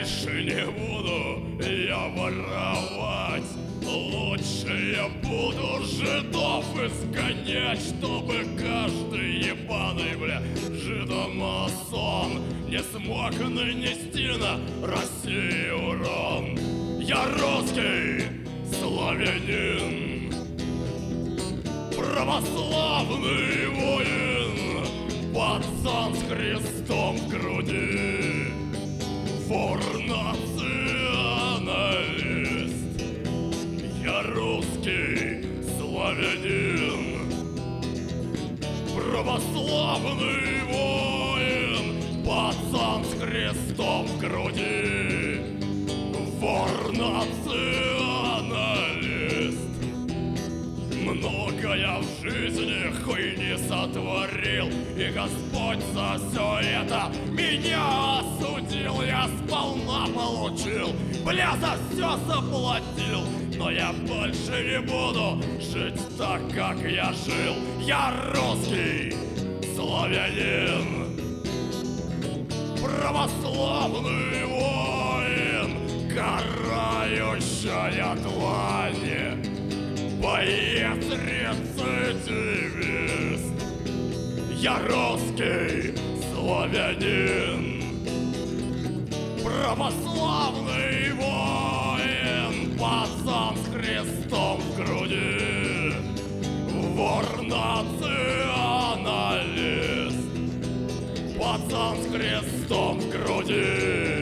Больше не буду я воровать. Лучше я буду жидов изгонять, чтобы каждый ебаный, бля, жидомасон не смог нанести на Россию урон. Я русский славянин, православный воин, пацан с крестом в груди, вор-националист. Я русский славянин, православный воин, пацан с крестом в груди, вор-националист. Много я в жизни хуйни сотворил, и Господь за все это меня осудил. Я сполна получил, бля, за все заплатил. Но я больше не буду жить так, как я жил. Я русский славянин, православный воин, карающая длань, боец рецидивист. Я русский славянин, православный воин, пацан с крестом в груди, вор-националист, пацан с крестом в груди.